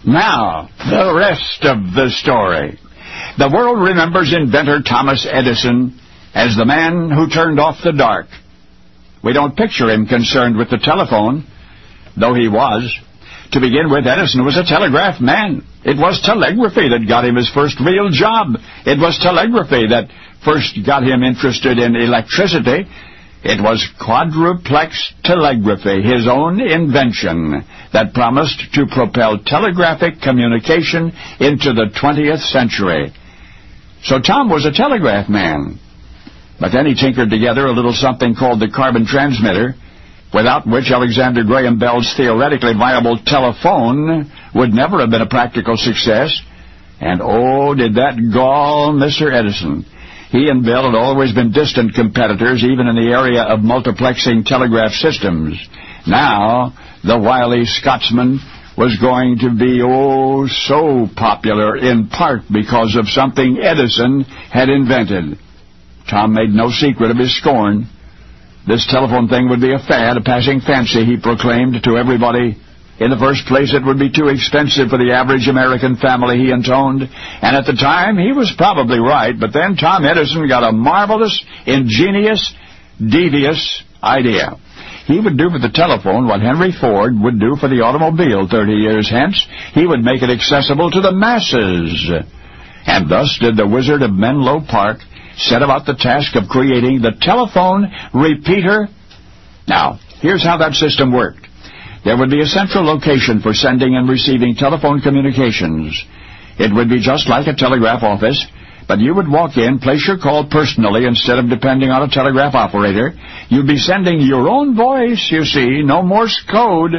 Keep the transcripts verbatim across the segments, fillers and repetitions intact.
Now, the rest of the story. The world remembers inventor Thomas Edison as the man who turned off the dark. We don't picture him concerned with the telephone, though he was. To begin with, Edison was a telegraph man. It was telegraphy that got him his first real job. It was telegraphy that first got him interested in electricity. It was quadruplex telegraphy, his own invention, that promised to propel telegraphic communication into the twentieth century. So Tom was a telegraph man. But then he tinkered together a little something called the carbon transmitter, without which Alexander Graham Bell's theoretically viable telephone would never have been a practical success. And oh, did that gall Mister Edison. He and Bell had always been distant competitors, even in the area of multiplexing telegraph systems. Now, the wily Scotsman was going to be, oh, so popular, in part because of something Edison had invented. Tom made no secret of his scorn. This telephone thing would be a fad, a passing fancy, he proclaimed to everybody. In the first place, it would be too expensive for the average American family, he intoned. And at the time, he was probably right. But then Tom Edison got a marvelous, ingenious, devious idea. He would do for the telephone what Henry Ford would do for the automobile thirty years hence. He would make it accessible to the masses. And thus did the Wizard of Menlo Park set about the task of creating the telephone repeater. Now, here's how that system worked. There would be a central location for sending and receiving telephone communications. It would be just like a telegraph office, but you would walk in, place your call personally instead of depending on a telegraph operator. You'd be sending your own voice, you see, no Morse code.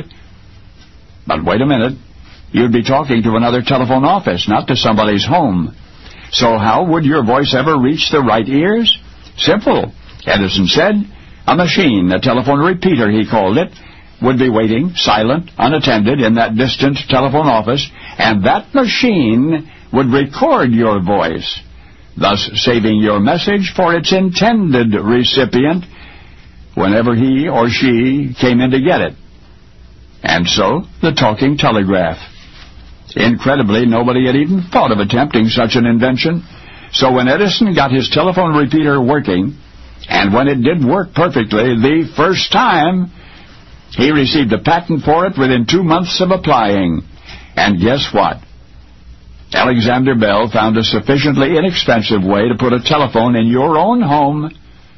But wait a minute. You'd be talking to another telephone office, not to somebody's home. So how would your voice ever reach the right ears? Simple, Edison said. A machine, a telephone repeater, he called it, would be waiting, silent, unattended, in that distant telephone office, and that machine would record your voice, thus saving your message for its intended recipient whenever he or she came in to get it. And so, the talking telegraph. Incredibly, nobody had even thought of attempting such an invention. So when Edison got his telephone repeater working, and when it did work perfectly the first time, he received a patent for it within two months of applying. And guess what? Alexander Bell found a sufficiently inexpensive way to put a telephone in your own home.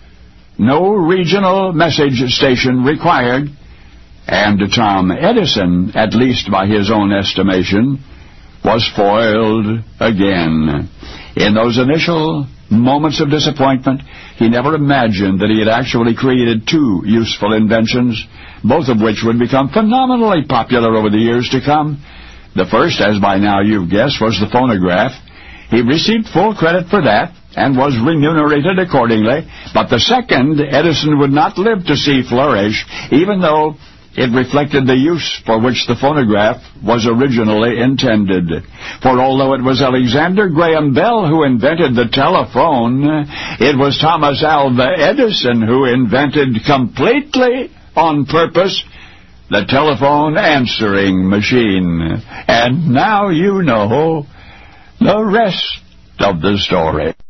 No regional message station required. And Tom Edison, at least by his own estimation, was foiled again. In those initial moments of disappointment, he never imagined that he had actually created two useful inventions, both of which would become phenomenally popular over the years to come. The first, as by now you've guessed, was the phonograph. He received full credit for that and was remunerated accordingly. But the second, Edison would not live to see flourish, even though it reflected the use for which the phonograph was originally intended. For although it was Alexander Graham Bell who invented the telephone, it was Thomas Alva Edison who invented completely on purpose the telephone answering machine. And now you know the rest of the story.